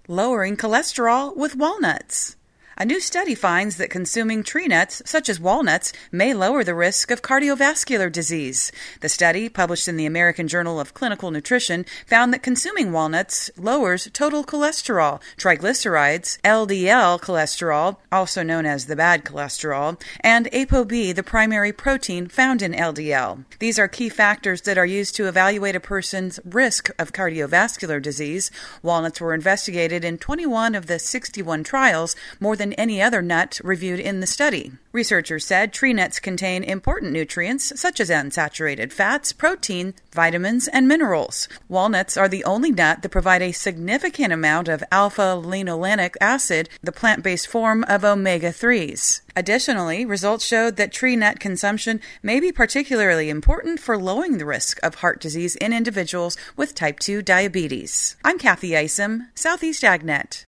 Lowering cholesterol with walnuts. A new study finds that consuming tree nuts, such as walnuts, may lower the risk of cardiovascular disease. The study, published in the American Journal of Clinical Nutrition, found that consuming walnuts lowers total cholesterol, triglycerides, LDL cholesterol, also known as the bad cholesterol, and ApoB, the primary protein found in LDL. These are key factors that are used to evaluate a person's risk of cardiovascular disease. Walnuts were investigated in 21 of the 61 trials, more than any other nut reviewed in the study. Researchers said tree nuts contain important nutrients such as unsaturated fats, protein, vitamins, and minerals. Walnuts are the only nut that provide a significant amount of alpha-linolenic acid, the plant-based form of omega-3s. Additionally, results showed that tree nut consumption may be particularly important for lowering the risk of heart disease in individuals with type 2 diabetes. I'm Kathy Isom, Southeast AgNet.